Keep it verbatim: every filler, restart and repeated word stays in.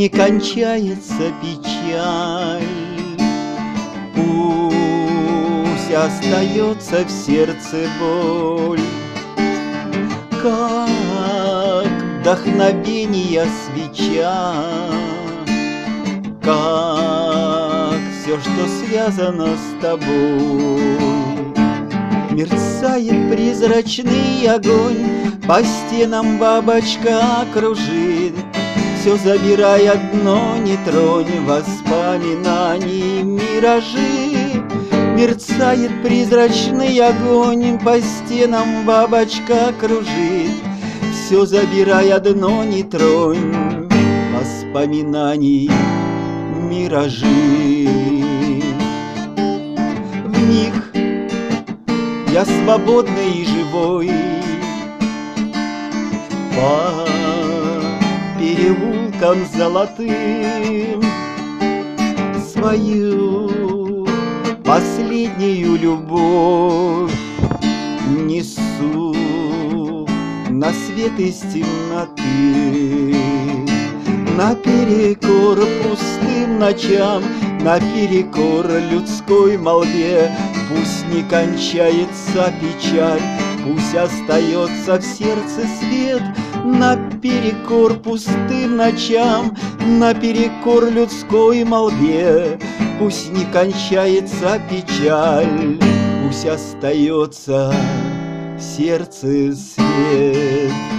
не кончается печаль. Пусть остается в сердце боль, как вдохновение свеча, как все, что связано с тобой. Мерцает призрачный огонь, по стенам бабочка кружит. Все забирай одно, не тронь, воспоминаний миражи. Мерцает призрачный огонь, по стенам бабочка кружит. Все забирай одно, не тронь, воспоминаний миражи. В них я свободный и живой, по переулкам золотым свою последнюю любовь несу на свет из темноты. Наперекор пустым ночам, наперекор людской молве, пусть не кончается печаль, пусть остается в сердце свет. Наперекор пустым ночам, наперекор людской молве, пусть не кончается печаль, пусть остается в сердце свет.